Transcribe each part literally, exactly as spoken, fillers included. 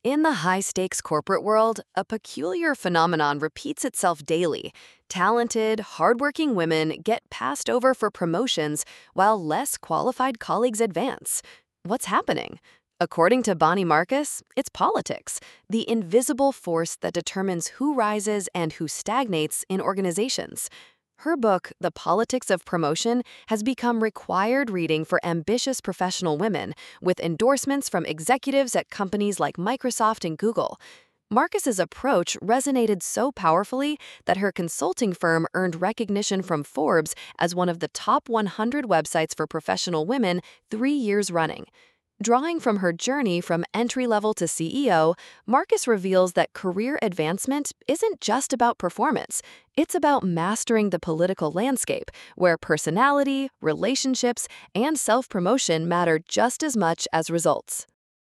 In the high-stakes corporate world, a peculiar phenomenon repeats itself daily. Talented, hardworking women get passed over for promotions while less qualified colleagues advance. What's happening? According to Bonnie Marcus, it's politics, the invisible force that determines who rises and who stagnates in organizations. Her book, The Politics of Promotion, has become required reading for ambitious professional women, with endorsements from executives at companies like Microsoft and Google. Marcus's approach resonated so powerfully that her consulting firm earned recognition from Forbes as one of the top one hundred websites for professional women three years running. Drawing from her journey from entry-level to C E O, Marcus reveals that career advancement isn't just about performance. It's about mastering the political landscape, where personality, relationships, and self-promotion matter just as much as results.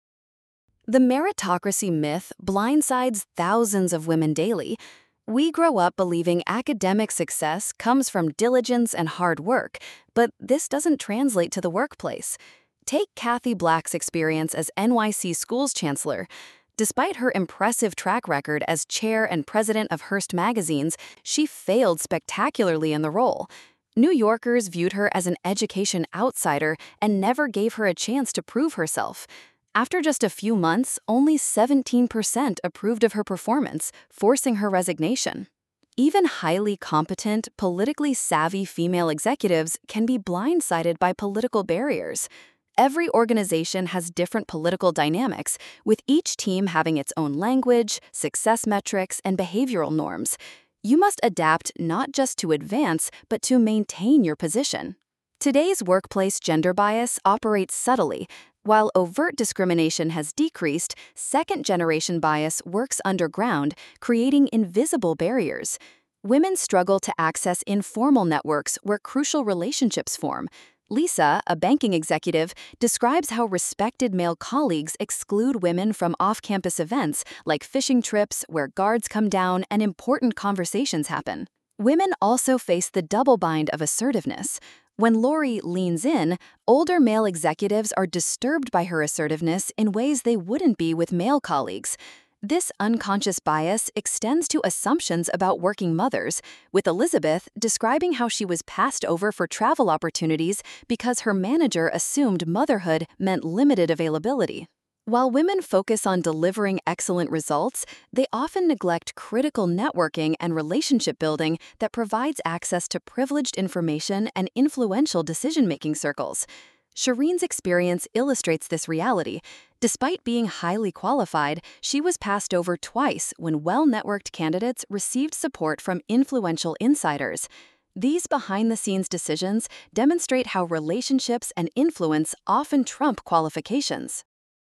The meritocracy myth blindsides thousands of women daily. We grow up believing academic success comes from diligence and hard work, but this doesn't translate to the workplace. Take Kathy Black's experience as N Y C Schools Chancellor. Despite her impressive track record as chair and president of Hearst magazines, she failed spectacularly in the role. New Yorkers viewed her as an education outsider and never gave her a chance to prove herself. After just a few months, only seventeen percent approved of her performance, forcing her resignation. Even highly competent, politically savvy female executives can be blindsided by political barriers. Every organization has different political dynamics, with each team having its own language, success metrics, and behavioral norms. You must adapt not just to advance, but to maintain your position. Today's workplace gender bias operates subtly. While overt discrimination has decreased, second-generation bias works underground, creating invisible barriers. Women struggle to access informal networks where crucial relationships form. Lisa, a banking executive, describes how respected male colleagues exclude women from off-campus events like fishing trips where guards come down and important conversations happen. Women also face the double bind of assertiveness. When Lori leans in, older male executives are disturbed by her assertiveness in ways they wouldn't be with male colleagues. This unconscious bias extends to assumptions about working mothers, with Elizabeth describing how she was passed over for travel opportunities because her manager assumed motherhood meant limited availability. While women focus on delivering excellent results, they often neglect critical networking and relationship building that provides access to privileged information and influential decision-making circles. Shireen's experience illustrates this reality. Despite being highly qualified, she was passed over twice when well-networked candidates received support from influential insiders. These behind-the-scenes decisions demonstrate how relationships and influence often trump qualifications.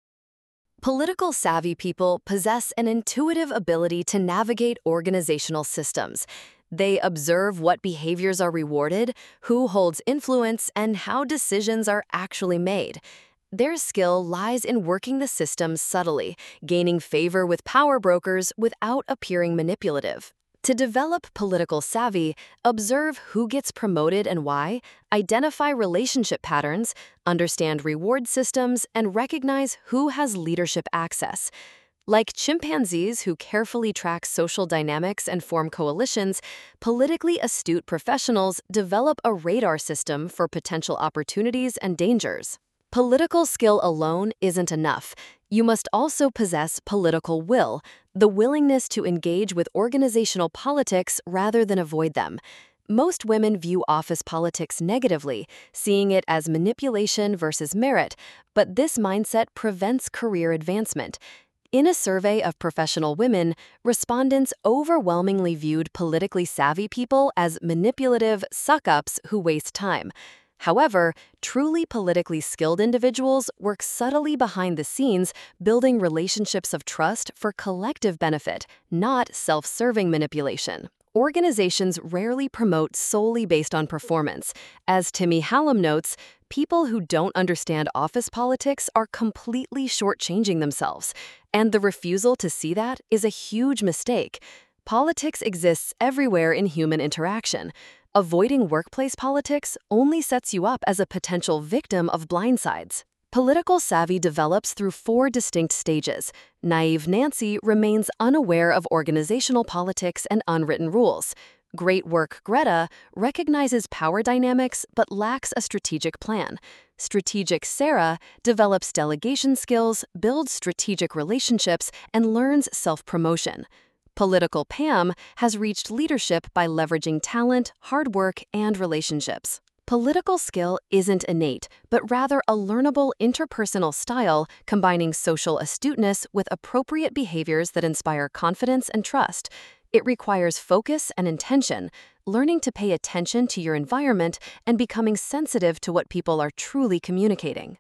Political savvy people possess an intuitive ability to navigate organizational systems. They observe what behaviors are rewarded, who holds influence, and how decisions are actually made. Their skill lies in working the system subtly, gaining favor with power brokers without appearing manipulative. To develop political savvy, observe who gets promoted and why, identify relationship patterns, understand reward systems, and recognize who has leadership access. Like chimpanzees who carefully track social dynamics and form coalitions, politically astute professionals develop a radar system for potential opportunities and dangers. Political skill alone isn't enough. You must also possess political will, the willingness to engage with organizational politics rather than avoid them. Most women view office politics negatively, seeing it as manipulation versus merit, but this mindset prevents career advancement. In a survey of professional women, respondents overwhelmingly viewed politically savvy people as manipulative suck-ups who waste time. However, truly politically skilled individuals work subtly behind the scenes, building relationships of trust for collective benefit, not self-serving manipulation. Organizations rarely promote solely based on performance. As Timmy Hallam notes, people who don't understand office politics are completely shortchanging themselves, and the refusal to see that is a huge mistake. Politics exists everywhere in human interaction. Avoiding workplace politics only sets you up as a potential victim of blindsides. Political savvy develops through four distinct stages. Naive Nancy remains unaware of organizational politics and unwritten rules. Great work Greta recognizes power dynamics but lacks a strategic plan. Strategic Sarah develops delegation skills, builds strategic relationships, and learns self-promotion. Political Pam has reached leadership by leveraging talent, hard work, and relationships. Political skill isn't innate, but rather a learnable interpersonal style combining social astuteness with appropriate behaviors that inspire confidence and trust. It requires focus and intention, learning to pay attention to your environment and becoming sensitive to what people are truly communicating.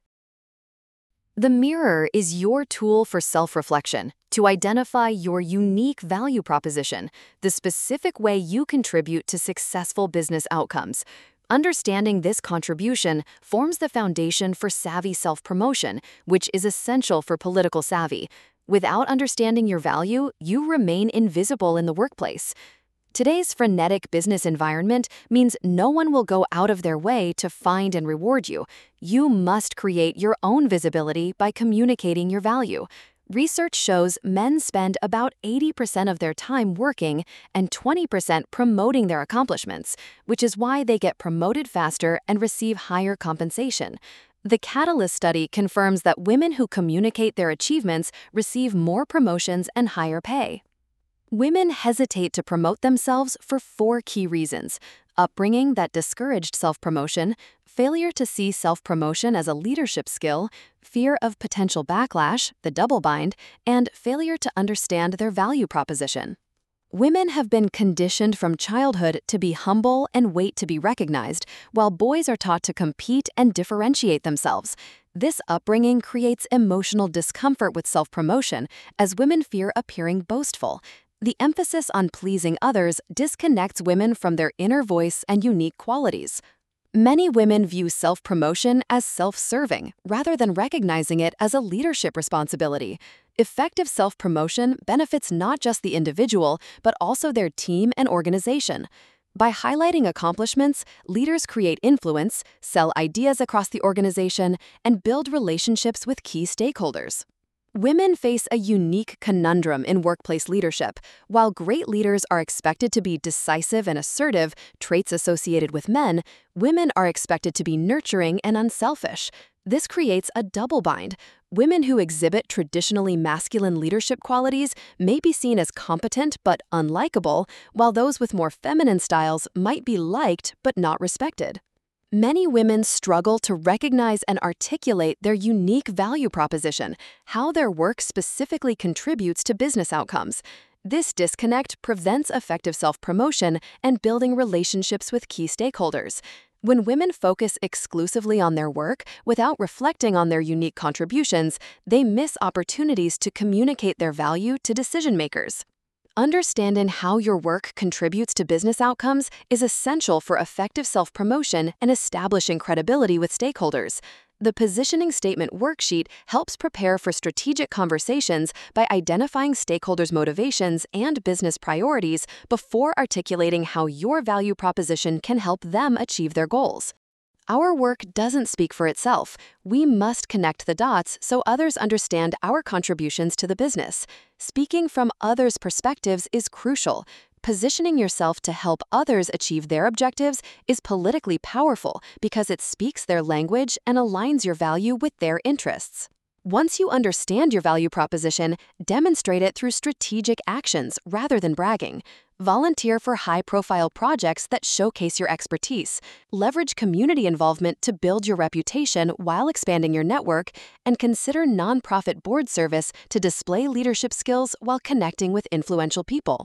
The mirror is your tool for self-reflection to identify your unique value proposition, the specific way you contribute to successful business outcomes. Understanding this contribution forms the foundation for savvy self-promotion, which is essential for political savvy. Without understanding your value, you remain invisible in the workplace. Today's frenetic business environment means no one will go out of their way to find and reward you. You must create your own visibility by communicating your value. Research shows men spend about eighty percent of their time working and twenty percent promoting their accomplishments, which is why they get promoted faster and receive higher compensation. The Catalyst study confirms that women who communicate their achievements receive more promotions and higher pay. Women hesitate to promote themselves for four key reasons: upbringing that discouraged self-promotion, failure to see self-promotion as a leadership skill, fear of potential backlash, the double bind, and failure to understand their value proposition. Women have been conditioned from childhood to be humble and wait to be recognized, while boys are taught to compete and differentiate themselves. This upbringing creates emotional discomfort with self-promotion, as women fear appearing boastful. The emphasis on pleasing others disconnects women from their inner voice and unique qualities. Many women view self-promotion as self-serving, rather than recognizing it as a leadership responsibility. Effective self-promotion benefits not just the individual, but also their team and organization. By highlighting accomplishments, leaders create influence, sell ideas across the organization, and build relationships with key stakeholders. Women face a unique conundrum in workplace leadership. While great leaders are expected to be decisive and assertive, traits associated with men, women are expected to be nurturing and unselfish. This creates a double bind. Women who exhibit traditionally masculine leadership qualities may be seen as competent but unlikable, while those with more feminine styles might be liked but not respected. Many women struggle to recognize and articulate their unique value proposition, how their work specifically contributes to business outcomes. This disconnect prevents effective self-promotion and building relationships with key stakeholders. When women focus exclusively on their work without reflecting on their unique contributions, they miss opportunities to communicate their value to decision-makers. Understanding how your work contributes to business outcomes is essential for effective self-promotion and establishing credibility with stakeholders. The Positioning Statement Worksheet helps prepare for strategic conversations by identifying stakeholders' motivations and business priorities before articulating how your value proposition can help them achieve their goals. Our work doesn't speak for itself. We must connect the dots so others understand our contributions to the business. Speaking from others' perspectives is crucial. Positioning yourself to help others achieve their objectives is politically powerful because it speaks their language and aligns your value with their interests. Once you understand your value proposition, demonstrate it through strategic actions rather than bragging. Volunteer for high-profile projects that showcase your expertise. Leverage community involvement to build your reputation while expanding your network, and consider nonprofit board service to display leadership skills while connecting with influential people.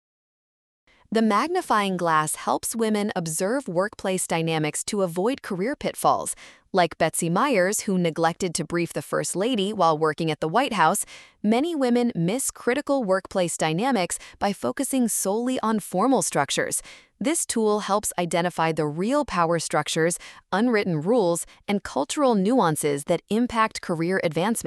The magnifying glass helps women observe workplace dynamics to avoid career pitfalls. Like Betsy Myers, who neglected to brief the First Lady while working at the White House, many women miss critical workplace dynamics by focusing solely on formal structures. This tool helps identify the real power structures, unwritten rules, and cultural nuances that impact career advancement.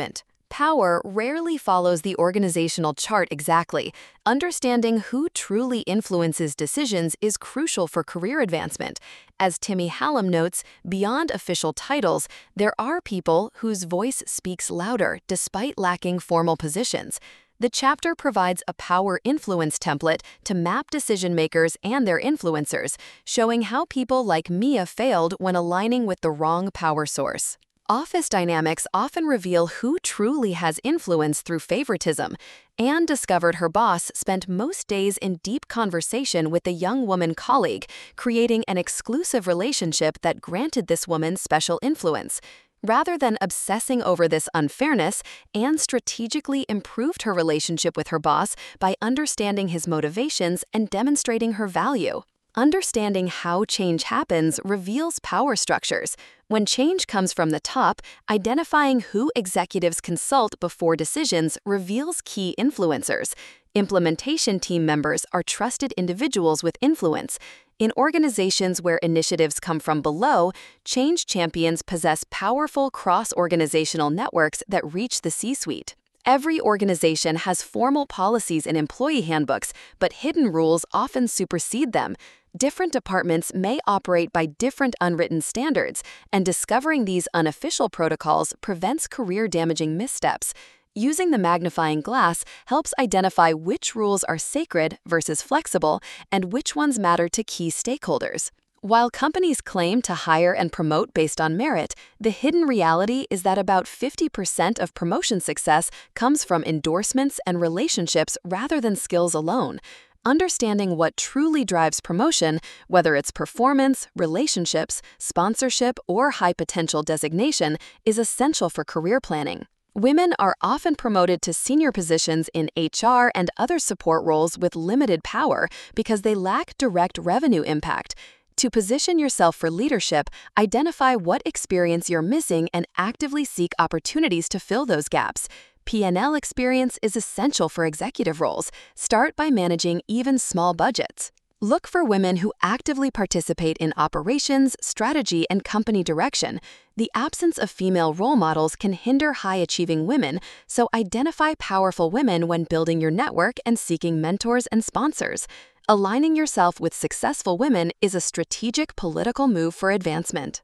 Power rarely follows the organizational chart exactly. Understanding who truly influences decisions is crucial for career advancement. As Timmy Hallam notes, beyond official titles, there are people whose voice speaks louder despite lacking formal positions. The chapter provides a power influence template to map decision makers and their influencers, showing how people like Mia failed when aligning with the wrong power source. Office dynamics often reveal who truly has influence through favoritism. Anne discovered her boss spent most days in deep conversation with a young woman colleague, creating an exclusive relationship that granted this woman special influence. Rather than obsessing over this unfairness, Anne strategically improved her relationship with her boss by understanding his motivations and demonstrating her value. Understanding how change happens reveals power structures. When change comes from the top, identifying who executives consult before decisions reveals key influencers. Implementation team members are trusted individuals with influence. In organizations where initiatives come from below, change champions possess powerful cross-organizational networks that reach the C-suite. Every organization has formal policies and employee handbooks, but hidden rules often supersede them. Different departments may operate by different unwritten standards, and discovering these unofficial protocols prevents career-damaging missteps. Using the magnifying glass helps identify which rules are sacred versus flexible and which ones matter to key stakeholders. While companies claim to hire and promote based on merit, the hidden reality is that about fifty percent of promotion success comes from endorsements and relationships rather than skills alone. Understanding what truly drives promotion, whether it's performance, relationships, sponsorship, or high-potential designation, is essential for career planning. Women are often promoted to senior positions in H R and other support roles with limited power because they lack direct revenue impact. To position yourself for leadership, identify what experience you're missing and actively seek opportunities to fill those gaps. P and L experience is essential for executive roles. Start by managing even small budgets. Look for women who actively participate in operations, strategy, and company direction. The absence of female role models can hinder high-achieving women, so identify powerful women when building your network and seeking mentors and sponsors. Aligning yourself with successful women is a strategic political move for advancement.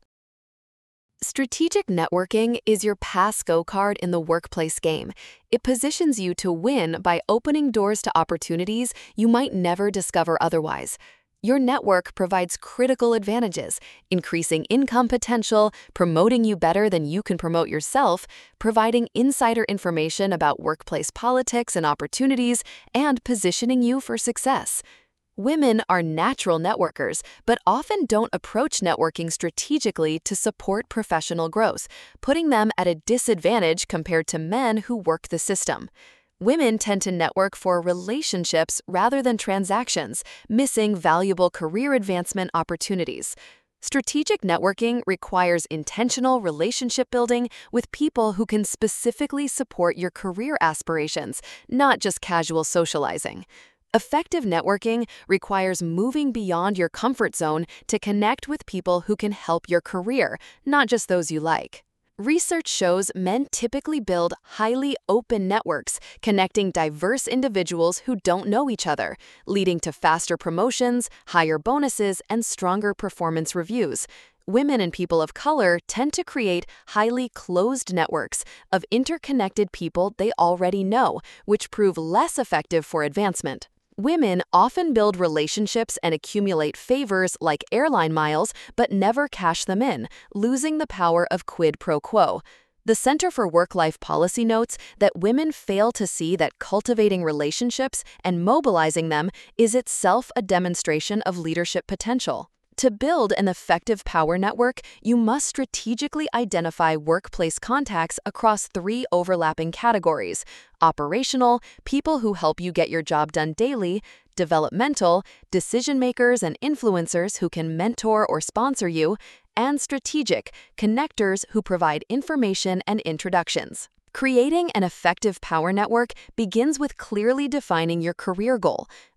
Strategic networking is your pass-go card in the workplace game. It positions you to win by opening doors to opportunities you might never discover otherwise. Your network provides critical advantages, increasing income potential, promoting you better than you can promote yourself, providing insider information about workplace politics and opportunities, and positioning you for success. Women are natural networkers, but often don't approach networking strategically to support professional growth, putting them at a disadvantage compared to men who work the system. Women tend to network for relationships rather than transactions, missing valuable career advancement opportunities. Strategic networking requires intentional relationship building with people who can specifically support your career aspirations, not just casual socializing. Effective networking requires moving beyond your comfort zone to connect with people who can help your career, not just those you like. Research shows men typically build highly open networks, connecting diverse individuals who don't know each other, leading to faster promotions, higher bonuses, and stronger performance reviews. Women and people of color tend to create highly closed networks of interconnected people they already know, which prove less effective for advancement. Women often build relationships and accumulate favors like airline miles, but never cash them in, losing the power of quid pro quo. The Center for Work-Life Policy notes that women fail to see that cultivating relationships and mobilizing them is itself a demonstration of leadership potential. To build an effective power network, you must strategically identify workplace contacts across three overlapping categories: operational, people who help you get your job done daily; developmental, decision makers and influencers who can mentor or sponsor you; and strategic, connectors who provide information and introductions. Creating an effective power network begins with clearly defining your career goal.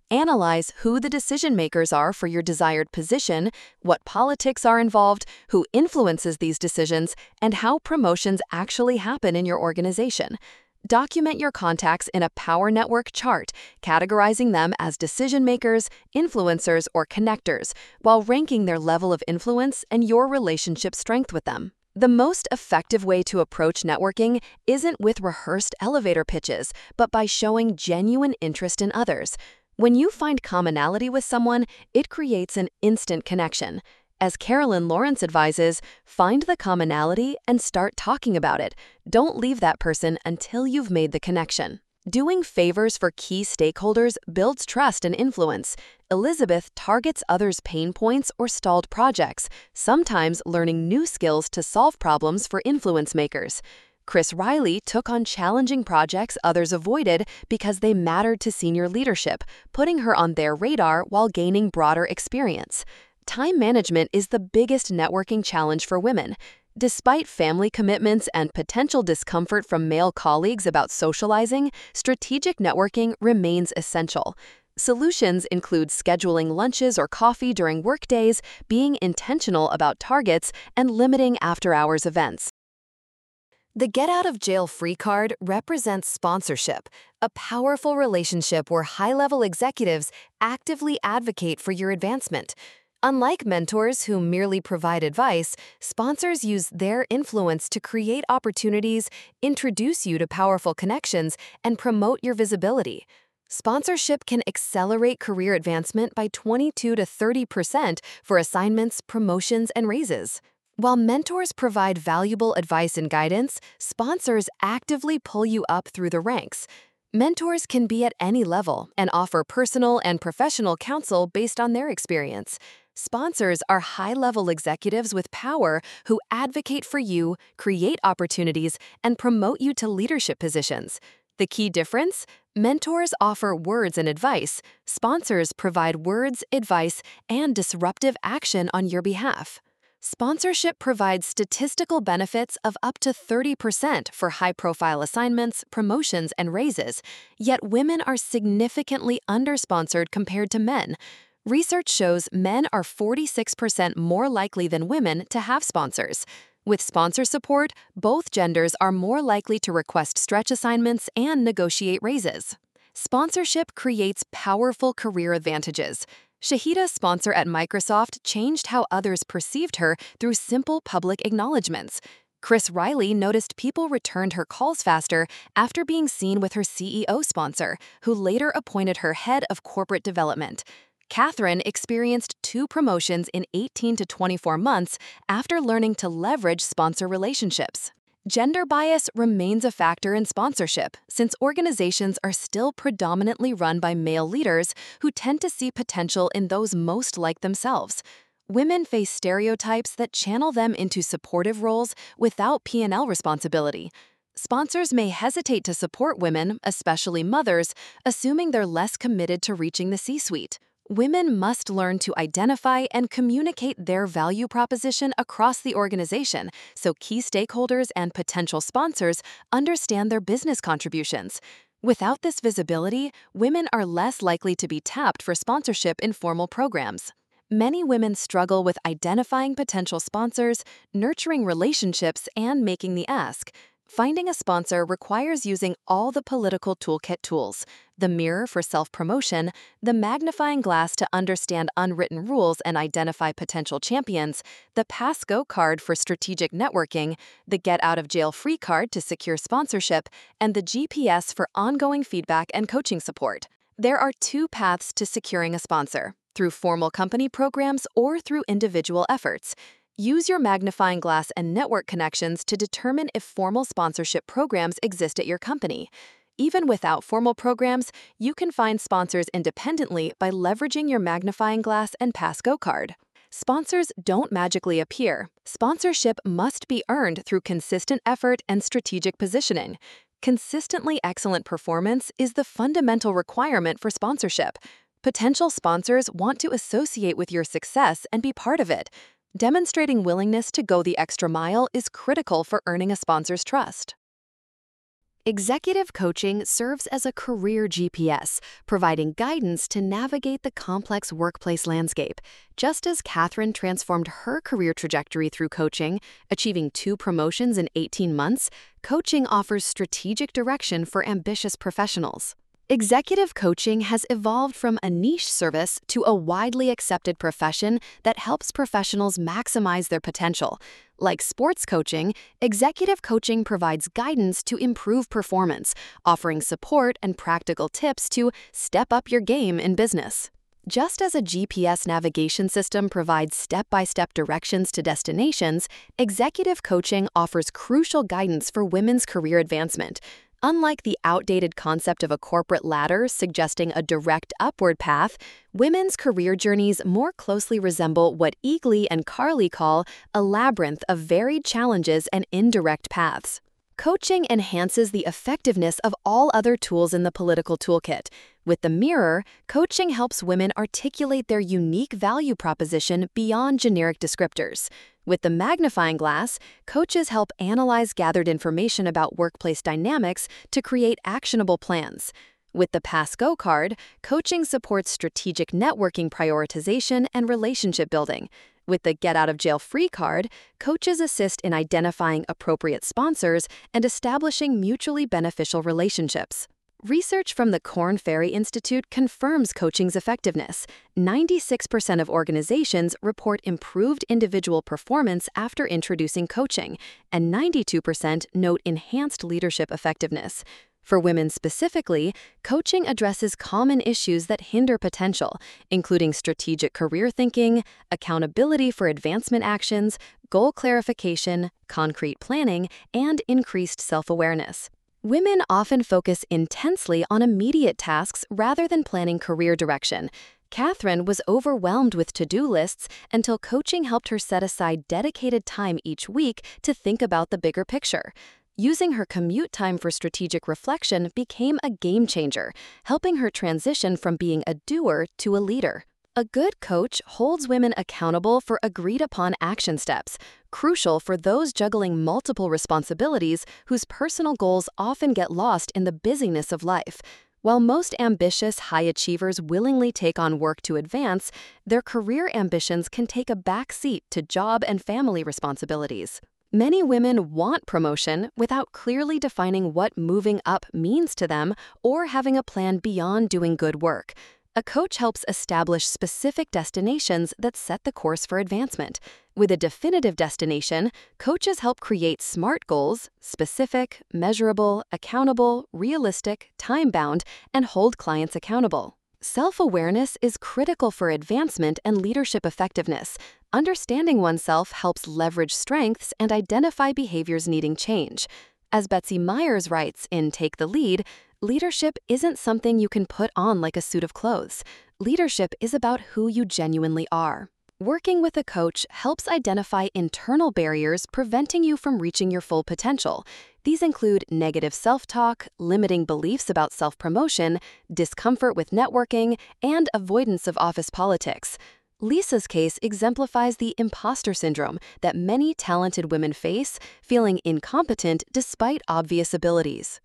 Analyze who the decision makers are for your desired position, what politics are involved, who influences these decisions, and how promotions actually happen in your organization. Document your contacts in a power network chart, categorizing them as decision makers, influencers, or connectors, while ranking their level of influence and your relationship strength with them. The most effective way to approach networking isn't with rehearsed elevator pitches, but by showing genuine interest in others. When you find commonality with someone, it creates an instant connection. As Carolyn Lawrence advises, find the commonality and start talking about it. Don't leave that person until you've made the connection. Doing favors for key stakeholders builds trust and influence. Elizabeth targets others' pain points or stalled projects, sometimes learning new skills to solve problems for influence makers. Chris Riley took on challenging projects others avoided because they mattered to senior leadership, putting her on their radar while gaining broader experience. Time management is the biggest networking challenge for women. Despite family commitments and potential discomfort from male colleagues about socializing, strategic networking remains essential. Solutions include scheduling lunches or coffee during workdays, being intentional about targets, and limiting after-hours events. The Get Out of Jail Free Card represents sponsorship, a powerful relationship where high-level executives actively advocate for your advancement. Unlike mentors who merely provide advice, sponsors use their influence to create opportunities, introduce you to powerful connections, and promote your visibility. Sponsorship can accelerate career advancement by twenty-two to thirty percent for assignments, promotions, and raises. While mentors provide valuable advice and guidance, sponsors actively pull you up through the ranks. Mentors can be at any level and offer personal and professional counsel based on their experience. Sponsors are high-level executives with power who advocate for you, create opportunities, and promote you to leadership positions. The key difference? Mentors offer words and advice. Sponsors provide words, advice, and disruptive action on your behalf. Sponsorship provides statistical benefits of up to thirty percent for high-profile assignments, promotions, and raises, yet women are significantly undersponsored compared to men. Research shows men are forty-six percent more likely than women to have sponsors. With sponsor support, both genders are more likely to request stretch assignments and negotiate raises. Sponsorship creates powerful career advantages. Shahida's sponsor at Microsoft changed how others perceived her through simple public acknowledgments. Chris Riley noticed people returned her calls faster after being seen with her C E O sponsor, who later appointed her head of corporate development. Catherine experienced two promotions in eighteen to twenty-four months after learning to leverage sponsor relationships. Gender bias remains a factor in sponsorship, since organizations are still predominantly run by male leaders who tend to see potential in those most like themselves. Women face stereotypes that channel them into supportive roles without P and L responsibility. Sponsors may hesitate to support women, especially mothers, assuming they're less committed to reaching the C-suite. Women must learn to identify and communicate their value proposition across the organization so key stakeholders and potential sponsors understand their business contributions. Without this visibility, women are less likely to be tapped for sponsorship in formal programs. Many women struggle with identifying potential sponsors, nurturing relationships, and making the ask. Finding a sponsor requires using all the political toolkit tools: the mirror for self-promotion, the magnifying glass to understand unwritten rules and identify potential champions, the Pass-Go card for strategic networking, the Get Out of Jail Free card to secure sponsorship, and the G P S for ongoing feedback and coaching support. There are two paths to securing a sponsor: through formal company programs or through individual efforts. Use your magnifying glass and network connections to determine if formal sponsorship programs exist at your company. Even without formal programs, you can find sponsors independently by leveraging your magnifying glass and Pass-Go card. Sponsors don't magically appear. Sponsorship must be earned through consistent effort and strategic positioning. Consistently excellent performance is the fundamental requirement for sponsorship. Potential sponsors want to associate with your success and be part of it. Demonstrating willingness to go the extra mile is critical for earning a sponsor's trust. Executive coaching serves as a career G P S, providing guidance to navigate the complex workplace landscape. Just as Catherine transformed her career trajectory through coaching, achieving two promotions in eighteen months, coaching offers strategic direction for ambitious professionals. Executive coaching has evolved from a niche service to a widely accepted profession that helps professionals maximize their potential. Like sports coaching, executive coaching provides guidance to improve performance, offering support and practical tips to step up your game in business. Just as a G P S navigation system provides step-by-step directions to destinations, executive coaching offers crucial guidance for women's career advancement. Unlike the outdated concept of a corporate ladder suggesting a direct upward path, women's career journeys more closely resemble what Eagly and Carly call a labyrinth of varied challenges and indirect paths. Coaching enhances the effectiveness of all other tools in the political toolkit. With the mirror, coaching helps women articulate their unique value proposition beyond generic descriptors. With the magnifying glass, coaches help analyze gathered information about workplace dynamics to create actionable plans. With the Pass Go card, coaching supports strategic networking prioritization and relationship building. With the Get Out of Jail Free card, coaches assist in identifying appropriate sponsors and establishing mutually beneficial relationships. Research from the Korn Ferry Institute confirms coaching's effectiveness. ninety-six percent of organizations report improved individual performance after introducing coaching, and ninety-two percent note enhanced leadership effectiveness. For women specifically, coaching addresses common issues that hinder potential, including strategic career thinking, accountability for advancement actions, goal clarification, concrete planning, and increased self-awareness. Women often focus intensely on immediate tasks rather than planning career direction. Catherine was overwhelmed with to-do lists until coaching helped her set aside dedicated time each week to think about the bigger picture. Using her commute time for strategic reflection became a game changer, helping her transition from being a doer to a leader. A good coach holds women accountable for agreed-upon action steps, crucial for those juggling multiple responsibilities whose personal goals often get lost in the busyness of life. While most ambitious high achievers willingly take on work to advance, their career ambitions can take a back seat to job and family responsibilities. Many women want promotion without clearly defining what moving up means to them or having a plan beyond doing good work. A coach helps establish specific destinations that set the course for advancement. With a definitive destination, coaches help create SMART goals, specific, measurable, accountable, realistic, time-bound, and hold clients accountable. Self-awareness is critical for advancement and leadership effectiveness. Understanding oneself helps leverage strengths and identify behaviors needing change. As Betsy Myers writes in Take the Lead, leadership isn't something you can put on like a suit of clothes. Leadership is about who you genuinely are. Working with a coach helps identify internal barriers preventing you from reaching your full potential. These include negative self-talk, limiting beliefs about self-promotion, discomfort with networking, and avoidance of office politics. Lisa's case exemplifies the imposter syndrome that many talented women face, feeling incompetent despite obvious abilities.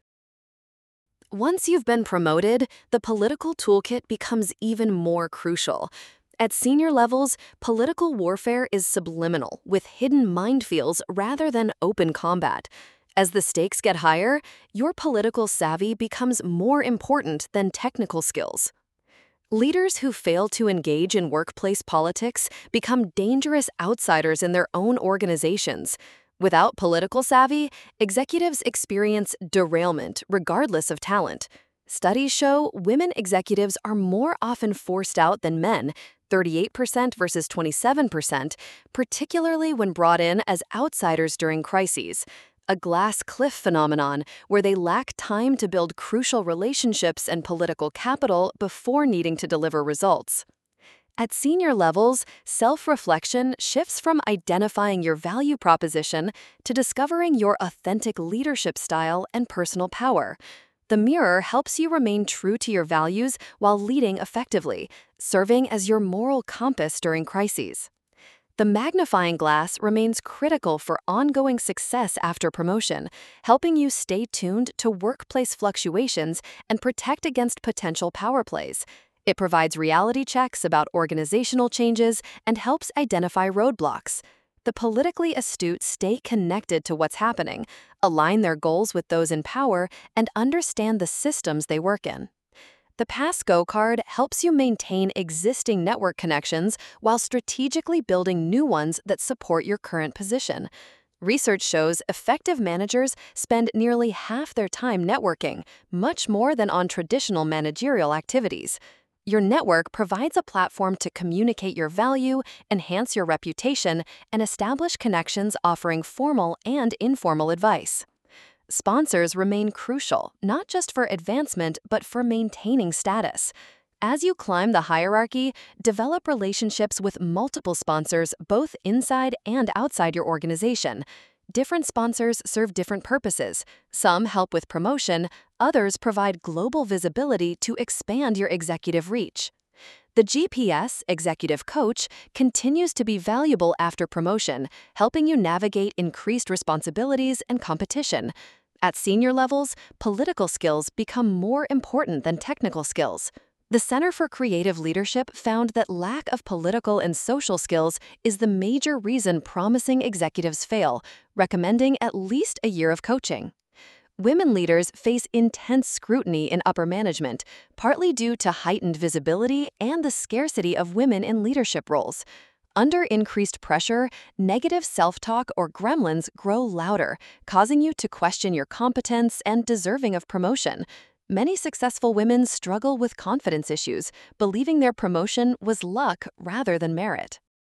Once you've been promoted, the political toolkit becomes even more crucial. At senior levels, political warfare is subliminal, with hidden minefields rather than open combat. As the stakes get higher, your political savvy becomes more important than technical skills. Leaders who fail to engage in workplace politics become dangerous outsiders in their own organizations. Without political savvy, executives experience derailment regardless of talent. Studies show women executives are more often forced out than men, thirty-eight percent versus twenty-seven percent, particularly when brought in as outsiders during crises. A glass cliff phenomenon where they lack time to build crucial relationships and political capital before needing to deliver results. At senior levels, self-reflection shifts from identifying your value proposition to discovering your authentic leadership style and personal power. The mirror helps you remain true to your values while leading effectively, serving as your moral compass during crises. The magnifying glass remains critical for ongoing success after promotion, helping you stay tuned to workplace fluctuations and protect against potential power plays. It provides reality checks about organizational changes and helps identify roadblocks. The politically astute stay connected to what's happening, align their goals with those in power, and understand the systems they work in. The Pass Go card helps you maintain existing network connections while strategically building new ones that support your current position. Research shows effective managers spend nearly half their time networking, much more than on traditional managerial activities. Your network provides a platform to communicate your value, enhance your reputation, and establish connections offering formal and informal advice. Sponsors remain crucial, not just for advancement, but for maintaining status. As you climb the hierarchy, develop relationships with multiple sponsors both inside and outside your organization. Different sponsors serve different purposes. Some help with promotion, others provide global visibility to expand your executive reach. The G P S Executive Coach continues to be valuable after promotion, helping you navigate increased responsibilities and competition. At senior levels, political skills become more important than technical skills. The Center for Creative Leadership found that lack of political and social skills is the major reason promising executives fail, recommending at least a year of coaching. Women leaders face intense scrutiny in upper management, partly due to heightened visibility and the scarcity of women in leadership roles. Under increased pressure, negative self-talk or gremlins grow louder, causing you to question your competence and deserving of promotion. Many successful women struggle with confidence issues, believing their promotion was luck rather than merit.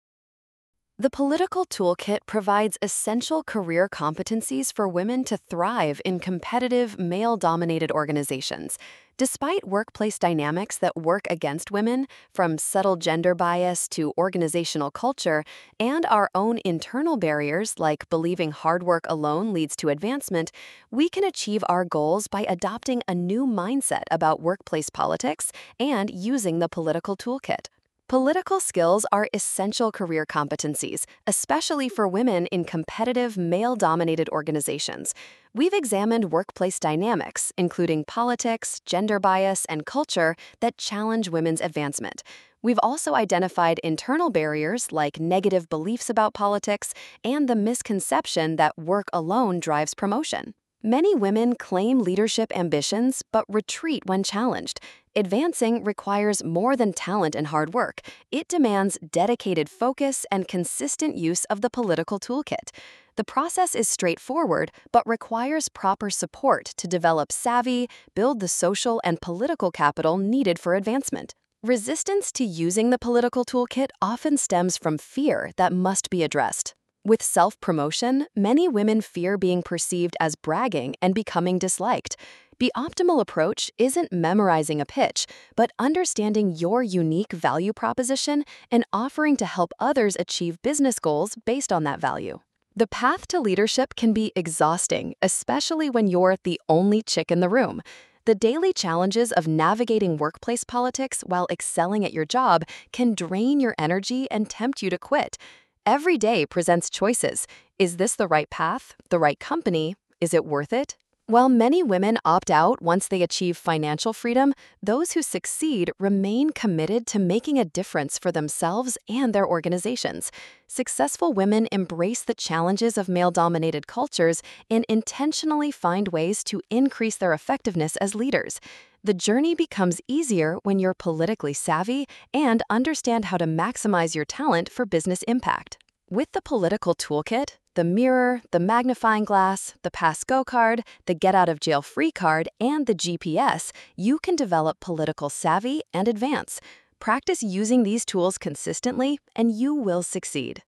The Political Toolkit provides essential career competencies for women to thrive in competitive, male-dominated organizations. Despite workplace dynamics that work against women, from subtle gender bias to organizational culture, and our own internal barriers like believing hard work alone leads to advancement, we can achieve our goals by adopting a new mindset about workplace politics and using the Political Toolkit. Political skills are essential career competencies, especially for women in competitive, male-dominated organizations. We've examined workplace dynamics, including politics, gender bias, and culture, that challenge women's advancement. We've also identified internal barriers like negative beliefs about politics and the misconception that work alone drives promotion. Many women claim leadership ambitions but retreat when challenged. Advancing requires more than talent and hard work. It demands dedicated focus and consistent use of the Political Toolkit. The process is straightforward but requires proper support to develop savvy, build the social and political capital needed for advancement. Resistance to using the Political Toolkit often stems from fear that must be addressed. With self-promotion, many women fear being perceived as bragging and becoming disliked. The optimal approach isn't memorizing a pitch, but understanding your unique value proposition and offering to help others achieve business goals based on that value. The path to leadership can be exhausting, especially when you're the only chick in the room. The daily challenges of navigating workplace politics while excelling at your job can drain your energy and tempt you to quit. Every day presents choices. Is this the right path? The right company? Is it worth it? While many women opt out once they achieve financial freedom, those who succeed remain committed to making a difference for themselves and their organizations. Successful women embrace the challenges of male-dominated cultures and intentionally find ways to increase their effectiveness as leaders. The journey becomes easier when you're politically savvy and understand how to maximize your talent for business impact. With the Political Toolkit, the mirror, the magnifying glass, the Pass Go card, the Get Out of Jail Free card, and the G P S, you can develop political savvy and advance. Practice using these tools consistently, and you will succeed.